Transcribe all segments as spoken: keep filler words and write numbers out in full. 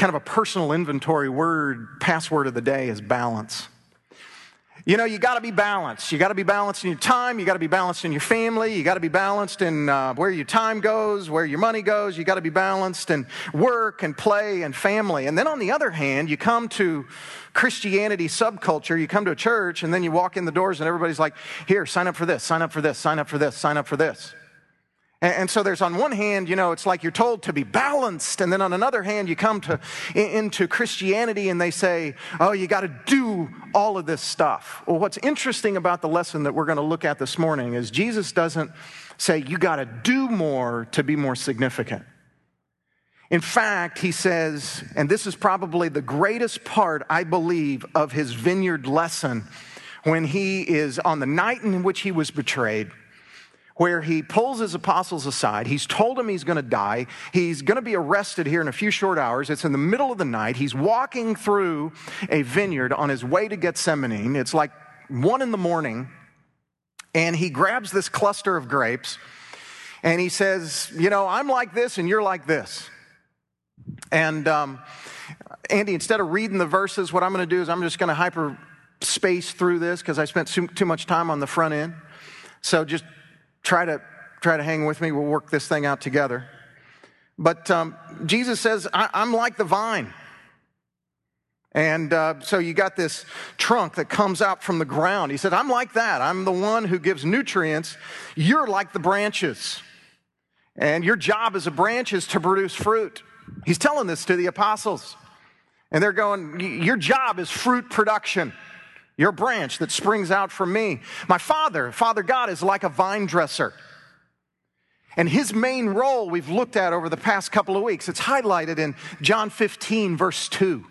kind of a personal inventory word, password of the day is balance. You know, you got to be balanced. You got to be balanced in your time. You got to be balanced in your family. You got to be balanced in uh, where your time goes, where your money goes. You got to be balanced in work and play and family. And then on the other hand, you come to Christianity subculture. You come to a church and then you walk in the doors and everybody's like, here, sign up for this, sign up for this, sign up for this, sign up for this. And so there's on one hand, you know, it's like you're told to be balanced. And then on another hand, you come to into Christianity and they say, oh, you got to do all of this stuff. Well, what's interesting about the lesson that we're going to look at this morning is Jesus doesn't say you got to do more to be more significant. In fact, he says, and this is probably the greatest part, I believe, of his vineyard lesson when he is on the night in which he was betrayed, where he pulls his apostles aside. He's told them he's going to die. He's going to be arrested here in a few short hours. It's in the middle of the night. He's walking through a vineyard on his way to Gethsemane. It's like one in the morning, and he grabs this cluster of grapes, and he says, you know, I'm like this, and you're like this. And um, Andy, instead of reading the verses, what I'm going to do is I'm just going to hyper space through this because I spent too much time on the front end. So just Try to try to hang with me. We'll work this thing out together. But um, Jesus says, I, I'm like the vine. And uh, so you got this trunk that comes out from the ground. He said, I'm like that. I'm the one who gives nutrients. You're like the branches. And your job as a branch is to produce fruit. He's telling this to the apostles. And they're going, your job is fruit production. Your branch that springs out from me. My Father, Father God, is like a vine dresser. And his main role we've looked at over the past couple of weeks. It's highlighted in John fifteen, verse two.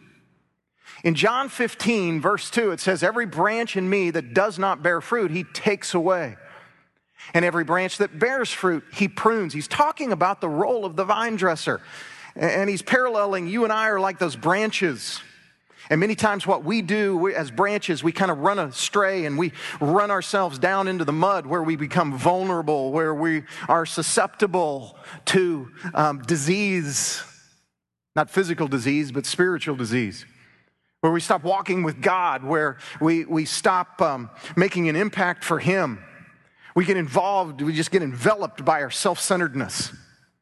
In John fifteen, verse two, it says, every branch in me that does not bear fruit, he takes away. And every branch that bears fruit, he prunes. He's talking about the role of the vine dresser. And he's paralleling, you and I are like those branches. And many times what we do we, as branches, we kind of run astray and we run ourselves down into the mud where we become vulnerable, where we are susceptible to um, disease, not physical disease, but spiritual disease. Where we stop walking with God, where we, we stop um, making an impact for him. We get involved, we just get enveloped by our self-centeredness.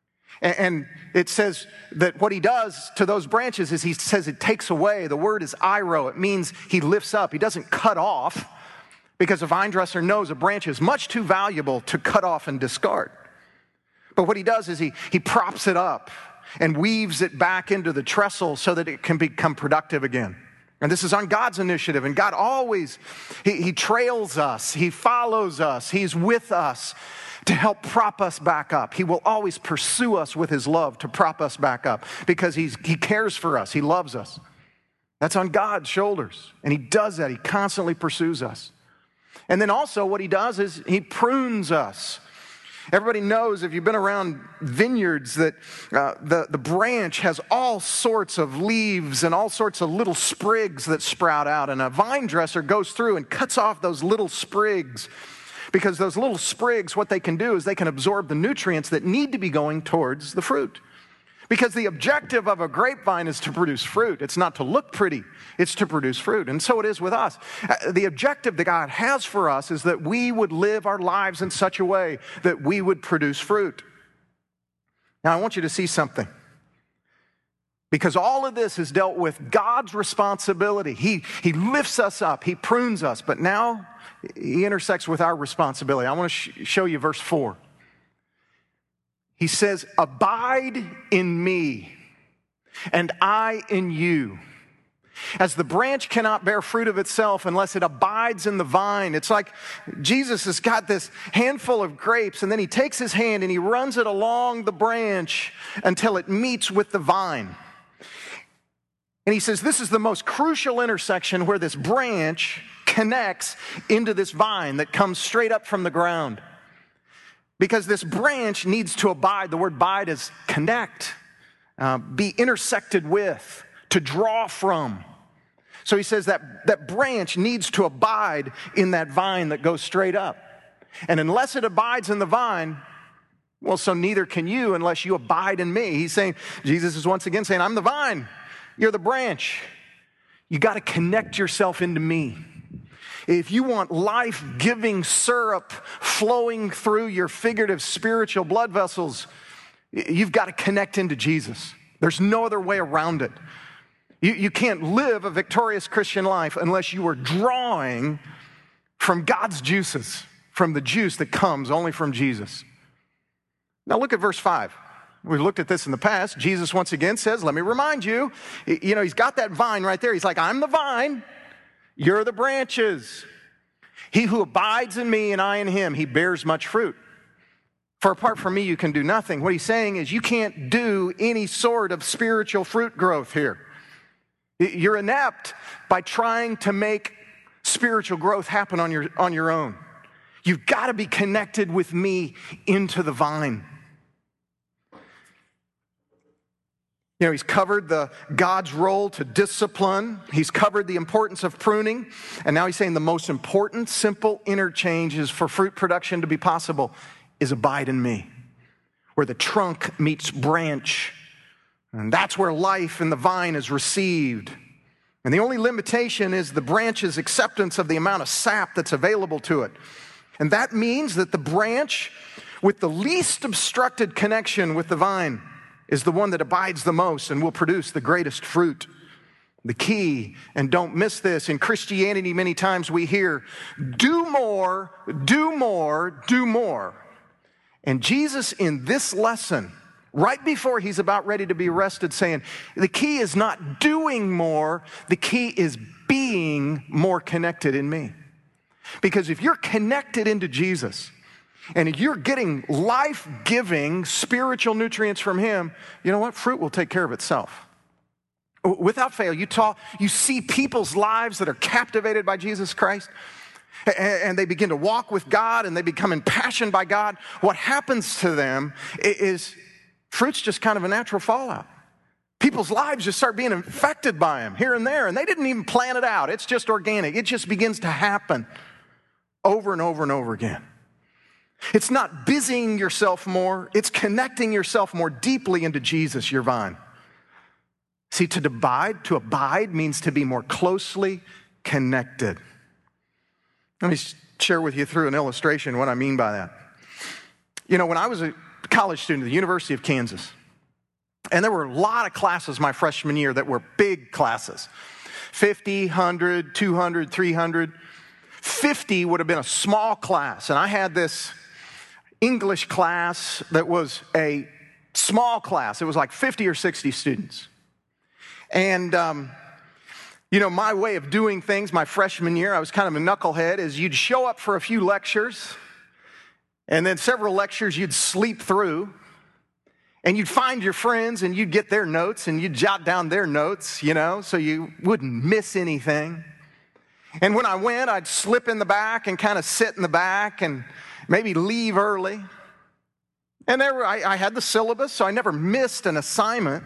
And it says that what he does to those branches is he says it takes away. The word is iro. It means he lifts up. He doesn't cut off, because a vine dresser knows a branch is much too valuable to cut off and discard. But what he does is he, he props it up and weaves it back into the trestle so that it can become productive again. And this is on God's initiative. And God always, he, he trails us. He follows us. He's with us to help prop us back up. He will always pursue us with his love to prop us back up because he's, he cares for us. He loves us. That's on God's shoulders. And he does that. He constantly pursues us. And then also what he does is he prunes us. Everybody knows, if you've been around vineyards, that uh, the, the branch has all sorts of leaves and all sorts of little sprigs that sprout out. And a vine dresser goes through and cuts off those little sprigs, because those little sprigs, what they can do is they can absorb the nutrients that need to be going towards the fruit. Because the objective of a grapevine is to produce fruit. It's not to look pretty. It's to produce fruit. And so it is with us. The objective that God has for us is that we would live our lives in such a way that we would produce fruit. Now, I want you to see something. Because all of this is dealt with God's responsibility. He, he lifts us up. He prunes us. But now he intersects with our responsibility. I want to sh- show you verse four. He says, abide in me, and I in you. As the branch cannot bear fruit of itself unless it abides in the vine. It's like Jesus has got this handful of grapes, and then he takes his hand and he runs it along the branch until it meets with the vine. And he says, this is the most crucial intersection where this branch connects into this vine that comes straight up from the ground. Because this branch needs to abide. The word abide is connect, uh, be intersected with, to draw from. So he says that that branch needs to abide in that vine that goes straight up. And unless it abides in the vine, well, so neither can you unless you abide in me. He's saying, Jesus is once again saying, I'm the vine. You're the branch. You got to connect yourself into me. If you want life-giving syrup flowing through your figurative spiritual blood vessels, you've got to connect into Jesus. There's no other way around it. You, you can't live a victorious Christian life unless you are drawing from God's juices, from the juice that comes only from Jesus. Now look at verse five. We've looked at this in the past. Jesus once again says, let me remind you, you know, he's got that vine right there. He's like, I'm the vine, you're the branches. He who abides in me and I in him, he bears much fruit. For apart from me, you can do nothing. What he's saying is you can't do any sort of spiritual fruit growth here. You're inept by trying to make spiritual growth happen on your, on your own. You've got to be connected with me into the vine. You know, he's covered the God's role to discipline. He's covered the importance of pruning. And now he's saying the most important, simple interchange is for fruit production to be possible is abide in me, where the trunk meets branch. And that's where life in the vine is received. And the only limitation is the branch's acceptance of the amount of sap that's available to it. And that means that the branch with the least obstructed connection with the vine is the one that abides the most and will produce the greatest fruit. The key, and don't miss this, in Christianity many times we hear, do more, do more, do more. And Jesus in this lesson, right before he's about ready to be arrested, saying, the key is not doing more, the key is being more connected in me. Because if you're connected into Jesus, and you're getting life-giving spiritual nutrients from him, you know what? Fruit will take care of itself. Without fail, you talk, you see people's lives that are captivated by Jesus Christ, and they begin to walk with God, and they become impassioned by God. What happens to them is fruit's just kind of a natural fallout. People's lives just start being affected by him here and there, and they didn't even plan it out. It's just organic. It just begins to happen over and over and over again. It's not busying yourself more. It's connecting yourself more deeply into Jesus, your vine. See, to abide, to abide means to be more closely connected. Let me share with you through an illustration what I mean by that. You know, when I was a college student at the University of Kansas, and there were a lot of classes my freshman year that were big classes. fifty, one hundred, two hundred, three hundred. fifty would have been a small class, and I had this English class that was a small class. It was like fifty or sixty students. And, um, you know, my way of doing things my freshman year, I was kind of a knucklehead, is you'd show up for a few lectures, and then several lectures you'd sleep through, and you'd find your friends, and you'd get their notes, and you'd jot down their notes, you know, so you wouldn't miss anything. And when I went, I'd slip in the back and kind of sit in the back and maybe leave early. And there were, I, I had the syllabus, so I never missed an assignment.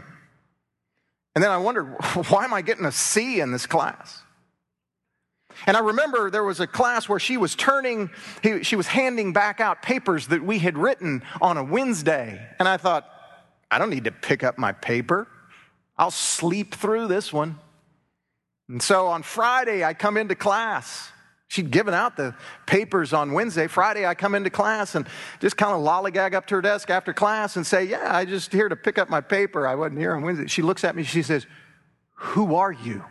And then I wondered, why am I getting a C in this class? And I remember there was a class where she was turning, she was handing back out papers that we had written on a Wednesday. And I thought, I don't need to pick up my paper. I'll sleep through this one. And so on Friday, I come into class. She'd given out the papers on Wednesday. Friday, I come into class and just kind of lollygag up to her desk after class and say, yeah, I just here to pick up my paper. I wasn't here on Wednesday. She looks at me, she says, who are you?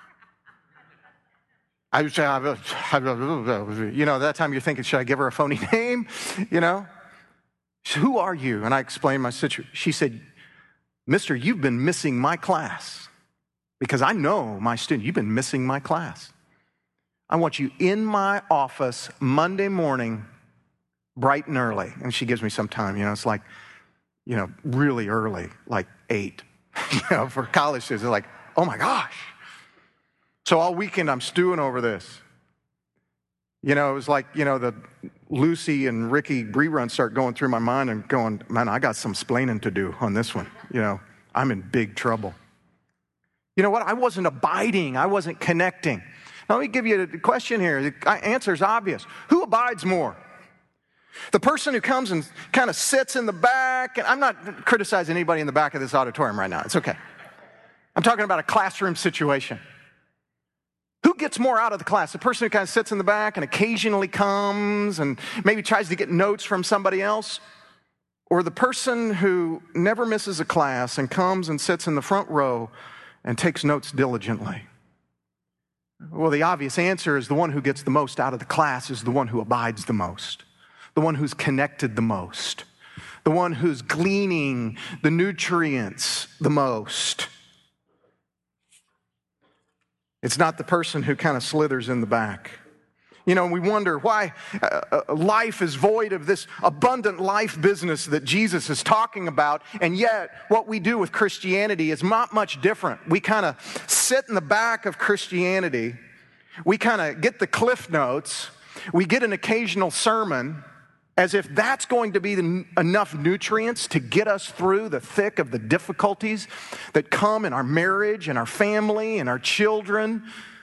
I was, you know, that time you're thinking, should I give her a phony name? You know, said, who are you? And I explained my situation. She said, mister, you've been missing my class because I know my student. You've been missing my class. I want you in my office Monday morning, bright and early. And she gives me some time, you know, it's like, you know, really early, like eight. You know, for college students, they're like, oh my gosh. So all weekend I'm stewing over this. You know, it was like, you know, the Lucy and Ricky reruns start going through my mind and going, man, I got some splaining to do on this one. You know, I'm in big trouble. You know what? I wasn't abiding. I wasn't connecting. Now, let me give you a question here. The answer is obvious. Who abides more? The person who comes and kind of sits in the back, and I'm not criticizing anybody in the back of this auditorium right now. It's okay. I'm talking about a classroom situation. Who gets more out of the class? The person who kind of sits in the back and occasionally comes and maybe tries to get notes from somebody else? Or the person who never misses a class and comes and sits in the front row and takes notes diligently? Well, the obvious answer is the one who gets the most out of the class is the one who abides the most, the one who's connected the most, the one who's gleaning the nutrients the most. It's not the person who kind of slithers in the back. You know, we wonder why uh, life is void of this abundant life business that Jesus is talking about, and yet what we do with Christianity is not much different. We kind of sit in the back of Christianity, we kind of get the cliff notes, we get an occasional sermon, as if that's going to be the, enough nutrients to get us through the thick of the difficulties that come in our marriage and our family and our children.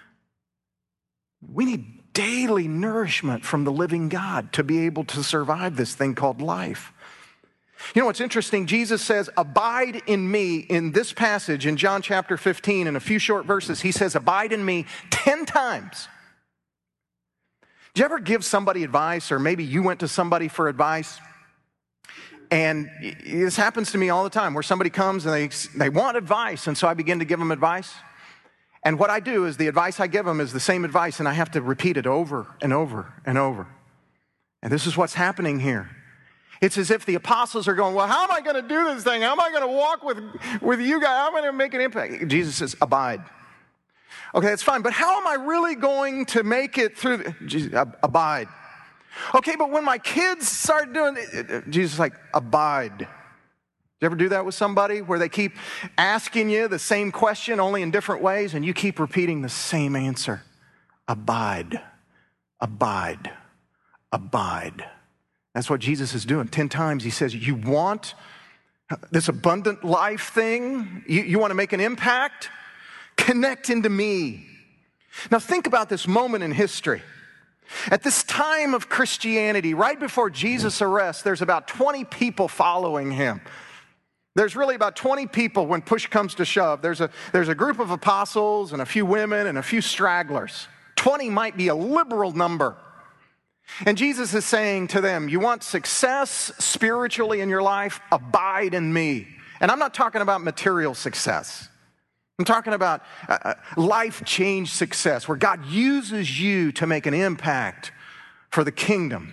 We need daily nourishment from the living God to be able to survive this thing called life. You know what's interesting? Jesus says, abide in me in this passage in John chapter fifteen. In a few short verses, he says, abide in me ten times. Did you ever give somebody advice, or maybe you went to somebody for advice? And this happens to me all the time, where somebody comes and they, they want advice, and so I begin to give them advice. And what I do is the advice I give them is the same advice, and I have to repeat it over and over and over. And this is what's happening here. It's as if the apostles are going, well, how am I going to do this thing? How am I going to walk with, with you guys? How am I going to make an impact? Jesus says, abide. Okay, that's fine, but how am I really going to make it through? The, Jesus, abide. Okay, but when my kids start doing it, Jesus is like, abide. Did you ever do that with somebody where they keep asking you the same question only in different ways and you keep repeating the same answer? Abide, abide, abide. That's what Jesus is doing. Ten times he says, you want this abundant life thing? You, you want to make an impact? Connect into me. Now think about this moment in history. At this time of Christianity, right before Jesus' arrest, there's about twenty people following him. There's really about twenty people when push comes to shove. There's a, there's a group of apostles and a few women and a few stragglers. twenty might be a liberal number. And Jesus is saying to them, you want success spiritually in your life? Abide in me. And I'm not talking about material success. I'm talking about uh, life change success, where God uses you to make an impact for the kingdom.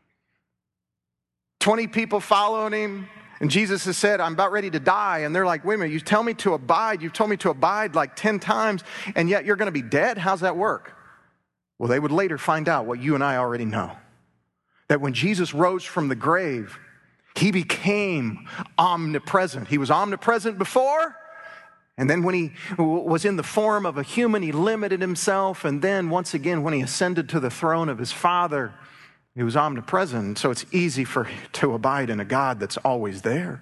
twenty people following him, and Jesus has said, I'm about ready to die. And they're like, wait a minute, you tell me to abide. You've told me to abide like ten times, and yet you're going to be dead? How's that work? Well, they would later find out what you and I already know. That when Jesus rose from the grave, he became omnipresent. He was omnipresent before, and then when he was in the form of a human, he limited himself. And then once again, when he ascended to the throne of his Father, he was omnipresent. So it's easy for to abide in a God that's always there.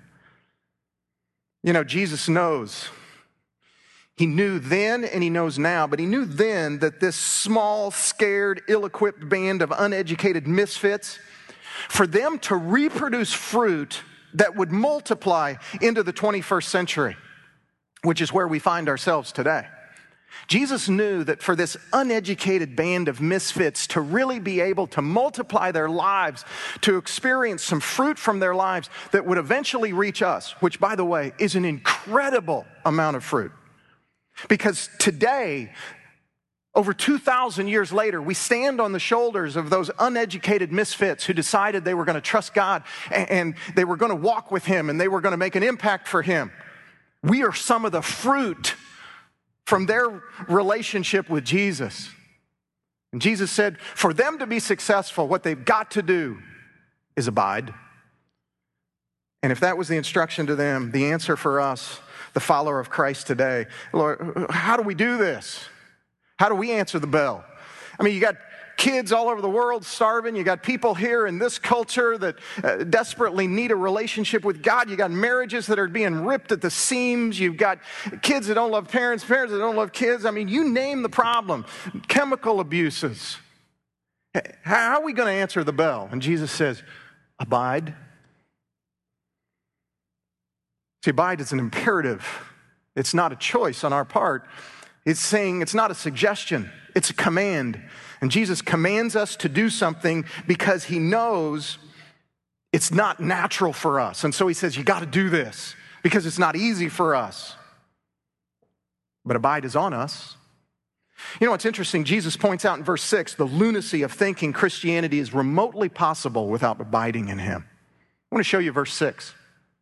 You know, Jesus knows. He knew then and he knows now, but he knew then that this small, scared, ill-equipped band of uneducated misfits, for them to reproduce fruit that would multiply into the twenty-first century, which is where we find ourselves today. Jesus knew that for this uneducated band of misfits to really be able to multiply their lives, to experience some fruit from their lives that would eventually reach us, which, by the way, is an incredible amount of fruit. Because today, over two thousand years later, we stand on the shoulders of those uneducated misfits who decided they were going to trust God and they were going to walk with him and they were going to make an impact for him. We are some of the fruit from their relationship with Jesus. And Jesus said, for them to be successful, what they've got to do is abide. And if that was the instruction to them, the answer for us, the follower of Christ today, Lord, how do we do this? How do we answer the bell? I mean, you got kids all over the world starving. You got people here in this culture that uh, desperately need a relationship with God. You got marriages that are being ripped at the seams. You've got kids that don't love parents, parents that don't love kids. I mean, you name the problem. Chemical abuses. How are we going to answer the bell? And Jesus says, abide. See, abide is an imperative. It's not a choice on our part. It's saying it's not a suggestion. It's a command. And Jesus commands us to do something because he knows it's not natural for us. And so he says, you got to do this because it's not easy for us. But abide is on us. You know, it's interesting. Jesus points out in verse six, the lunacy of thinking Christianity is remotely possible without abiding in him. I want to show you verse six.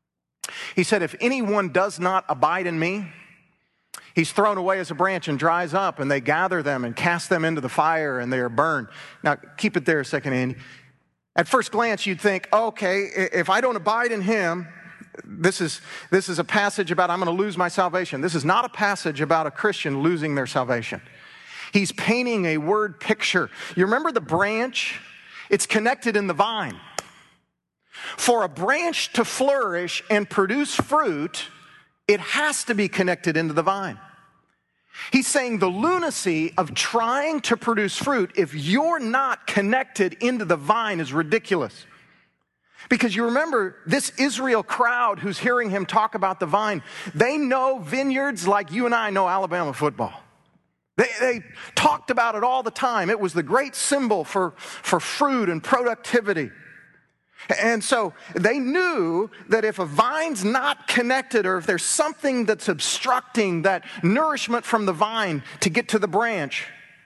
He said, if anyone does not abide in me, he's thrown away as a branch and dries up, and they gather them and cast them into the fire, and they are burned. Now, keep it there a second, Andy. At first glance, you'd think, okay, if I don't abide in him, this is, this is a passage about I'm going to lose my salvation. This is not a passage about a Christian losing their salvation. He's painting a word picture. You remember the branch? It's connected in the vine. For a branch to flourish and produce fruit, it has to be connected into the vine. He's saying the lunacy of trying to produce fruit if you're not connected into the vine is ridiculous. Because you remember this Israel crowd who's hearing him talk about the vine, they know vineyards like you and I know Alabama football. They, they talked about it all the time. It was the great symbol for, for fruit and productivity. And so they knew that if a vine's not connected or if there's something that's obstructing that nourishment from the vine to get to the branch,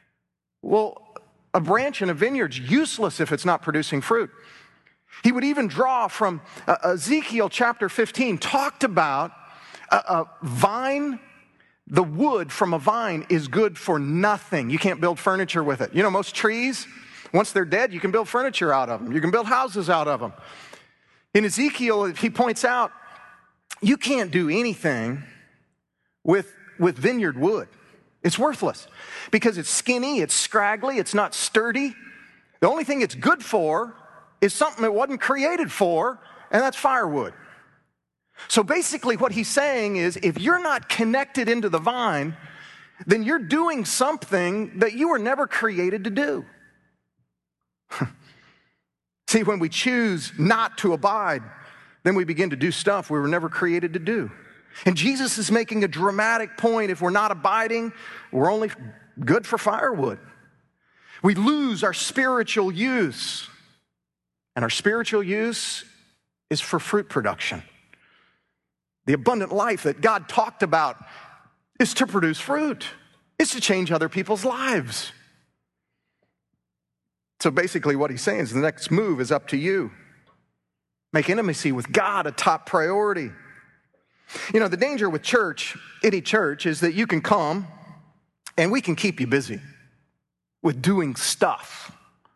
well, a branch in a vineyard's useless if it's not producing fruit. He would even draw from uh, Ezekiel chapter fifteen, talked about a, a vine. The wood from a vine is good for nothing. You can't build furniture with it. You know, most trees, once they're dead, you can build furniture out of them. You can build houses out of them. In Ezekiel, he points out, you can't do anything with, with vineyard wood. It's worthless because it's skinny, it's scraggly, it's not sturdy. The only thing it's good for is something it wasn't created for, and that's firewood. So basically what he's saying is if you're not connected into the vine, then you're doing something that you were never created to do. See, when we choose not to abide, then we begin to do stuff we were never created to do. And Jesus is making a dramatic point. If we're not abiding, we're only good for firewood. We lose our spiritual use. And our spiritual use is for fruit production. The abundant life that God talked about is to produce fruit. It's to change other people's lives. So basically what he's saying is the next move is up to you. Make intimacy with God a top priority. You know, the danger with church, any church, is that you can come and we can keep you busy with doing stuff.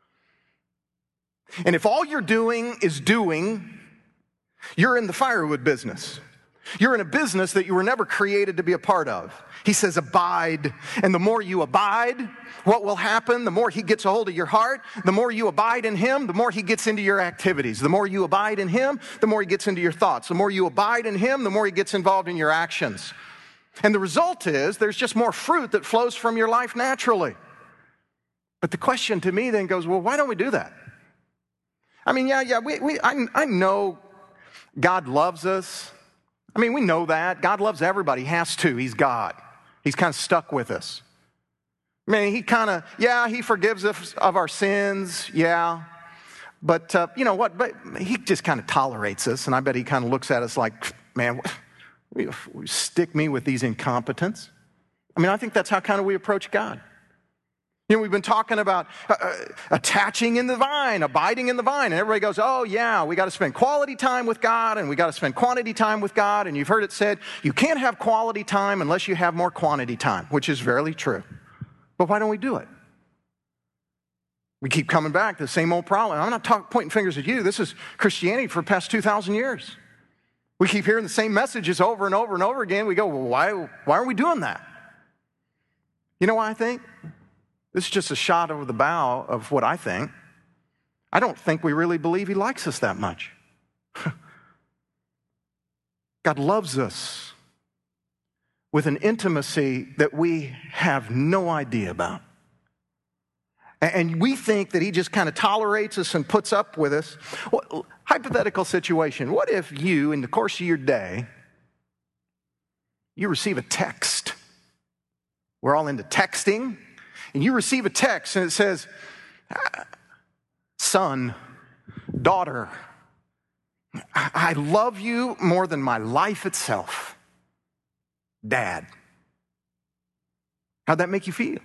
And if all you're doing is doing, you're in the firewood business. You're in a business that you were never created to be a part of. He says, abide. And the more you abide, what will happen? The more he gets a hold of your heart, the more you abide in him, the more he gets into your activities. The more you abide in him, the more he gets into your thoughts. The more you abide in him, the more he gets involved in your actions. And the result is there's just more fruit that flows from your life naturally. But the question to me then goes, well, why don't we do that? I mean, yeah, yeah, we, we, I, I know God loves us. I mean, we know that. God loves everybody. He has to. He's God. He's kind of stuck with us. I mean, he kind of, yeah, he forgives us of our sins, yeah. But uh, you know what? But he just kind of tolerates us, and I bet he kind of looks at us like, man, stick me with these incompetents. I mean, I think that's how kind of we approach God. You know, we've been talking about uh, uh, attaching in the vine, abiding in the vine, and everybody goes, oh yeah, we got to spend quality time with God, and we got to spend quantity time with God, and you've heard it said, you can't have quality time unless you have more quantity time, which is very true. But why don't we do it? We keep coming back to the same old problem. I'm not talk, pointing fingers at you. This is Christianity for the past two thousand years. We keep hearing the same messages over and over and over again. We go, well, why, why are we doing that? You know why I think? This is just a shot over the bow of what I think. I don't think we really believe he likes us that much. God loves us with an intimacy that we have no idea about. And we think that he just kind of tolerates us and puts up with us. Well, hypothetical situation. What if you, in the course of your day, You receive a text. We're all into texting. And you receive a text and it says, son, daughter, I love you more than my life itself. Dad. How'd that make you feel?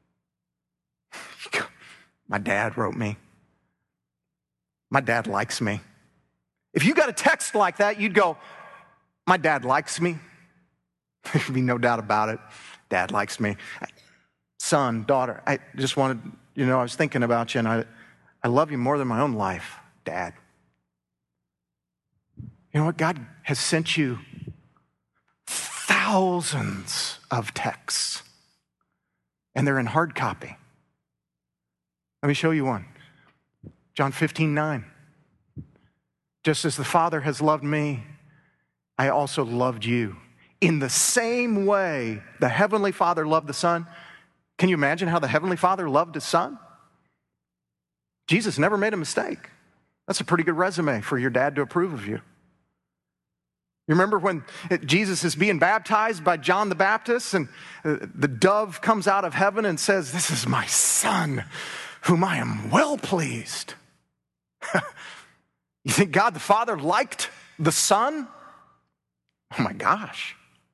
My dad wrote me. My dad likes me. If you got a text like that, you'd go, my dad likes me. There'd be no doubt about it. Dad likes me. Son, daughter, I just wanted, you know, I was thinking about you and I, I love you more than my own life, Dad. You know what? God has sent you thousands of texts and they're in hard copy. Let me show you one. John fifteen nine. Just as the Father has loved me, I also loved you. In the same way the Heavenly Father loved the Son. Can you imagine how the Heavenly Father loved His Son? Jesus never made a mistake. That's a pretty good resume for your dad to approve of you. You remember when Jesus is being baptized by John the Baptist and the dove comes out of heaven and says, this is my Son, whom I am well pleased. You think God the Father liked the Son? Oh my gosh.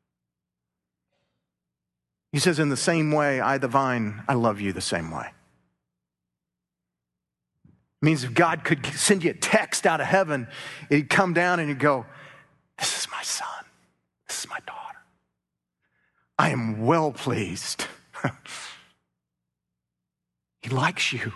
He says, in the same way, I, the vine, I love you the same way. It means if God could send you a text out of heaven, it'd come down and you'd go, this is my son. This is my daughter. I am well pleased. He likes you.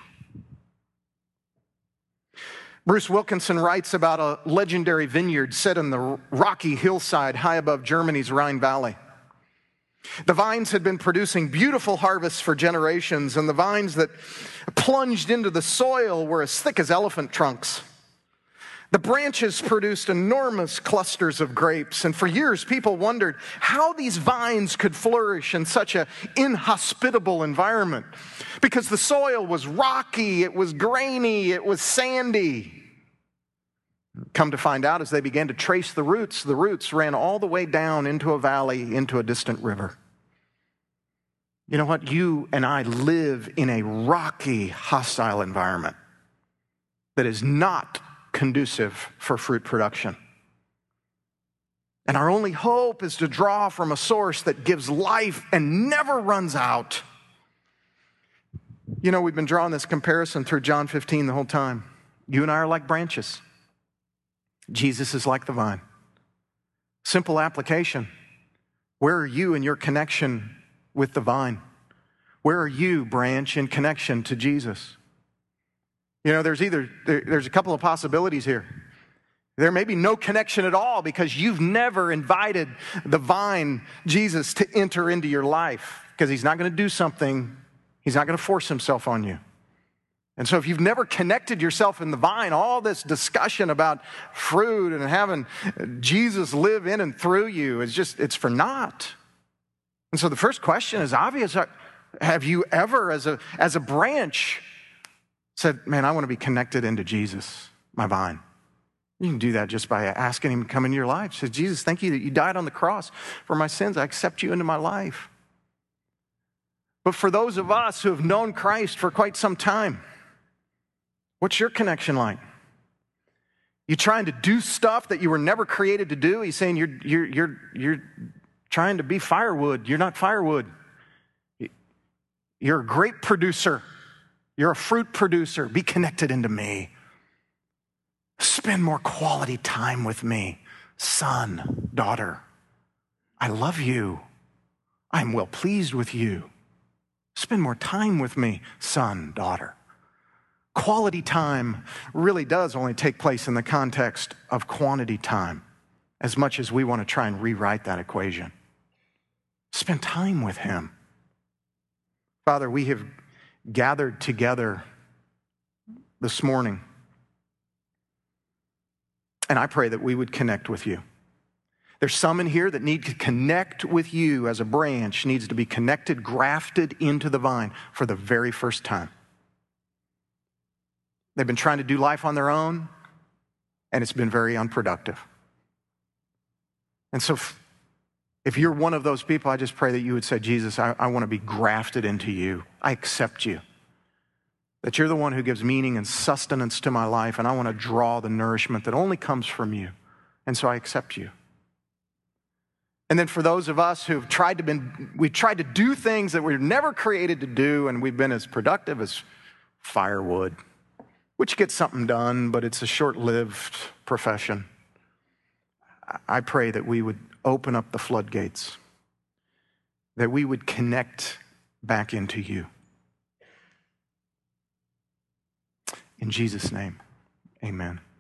Bruce Wilkinson writes about a legendary vineyard set in the rocky hillside high above Germany's Rhine Valley. The vines had been producing beautiful harvests for generations, and the vines that plunged into the soil were as thick as elephant trunks. The branches produced enormous clusters of grapes, and for years people wondered how these vines could flourish in such an inhospitable environment, because the soil was rocky, it was grainy, it was sandy. Come to find out, as they began to trace the roots, the roots ran all the way down into a valley, into a distant river. You know what? You and I live in a rocky, hostile environment that is not conducive for fruit production. And our only hope is to draw from a source that gives life and never runs out. You know, we've been drawing this comparison through John fifteen the whole time. You and I are like branches. Jesus is like the vine. Simple application. Where are you in your connection with the vine? Where are you, branch, in connection to Jesus? You know, there's either, there, there's a couple of possibilities here. There may be no connection at all because you've never invited the vine, Jesus, to enter into your life, because he's not going to do something, he's not going to force himself on you. And so if you've never connected yourself in the vine, all this discussion about fruit and having Jesus live in and through you is just, it's for naught. And so the first question is obvious. Have you ever, as a, as a branch, said, man, I want to be connected into Jesus, my vine? You can do that just by asking him to come into your life. Say, Jesus, thank you that you died on the cross for my sins. I accept you into my life. But for those of us who have known Christ for quite some time, what's your connection like? You trying to do stuff that you were never created to do? He's saying you're, you're, you're, you're trying to be firewood. You're not firewood. You're a grape producer. You're a fruit producer. Be connected into me. Spend more quality time with me. Son, daughter, I love you. I'm well pleased with you. Spend more time with me, son, daughter. Quality time really does only take place in the context of quantity time, as much as we want to try and rewrite that equation. Spend time with him. Father, we have gathered together this morning, and I pray that we would connect with you. There's some in here that need to connect with you as a branch, needs to be connected, grafted into the vine for the very first time. They've been trying to do life on their own, and it's been very unproductive. And so If you're one of those people, I just pray that you would say, Jesus, I, I want to be grafted into you. I accept you. That you're the one who gives meaning and sustenance to my life, and I want to draw the nourishment that only comes from you. And so I accept you. And then for those of us who've tried to been, we've tried to do things that we were never created to do, and we've been as productive as firewood, which gets something done, but it's a short-lived profession. I pray that we would open up the floodgates, that we would connect back into you. In Jesus' name, amen.